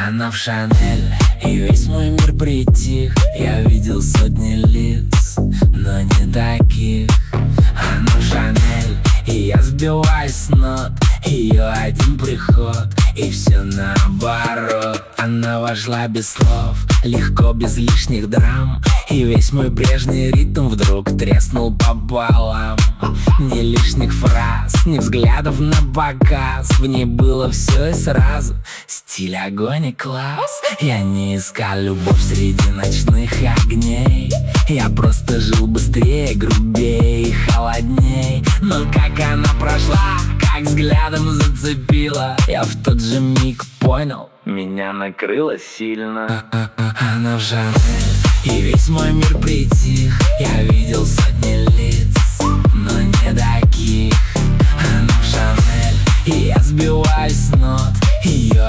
Она в Шанель, и весь мой мир притих. Я видел сотни лиц, но не таких. Она в Шанель, и я сбиваюсь с нот. Ее один приход, и все наоборот. Она вошла без слов, легко, без лишних драм. И весь мой прежний ритм вдруг треснул пополам. Ни лишних фраз, ни взглядов на показ. В ней было все и сразу. Стиль, огонь и класс. Я не искал любовь среди ночных огней. Я просто жил быстрее, грубее и холодней. Но как она прошла, как взглядом зацепила, я в тот же миг понял, меня накрыло сильно. Она в Шанель, и весь мой мир притих. Я видел сотни лиц, но не таких. Она в Шанель, и я сбиваюсь с нот. Ее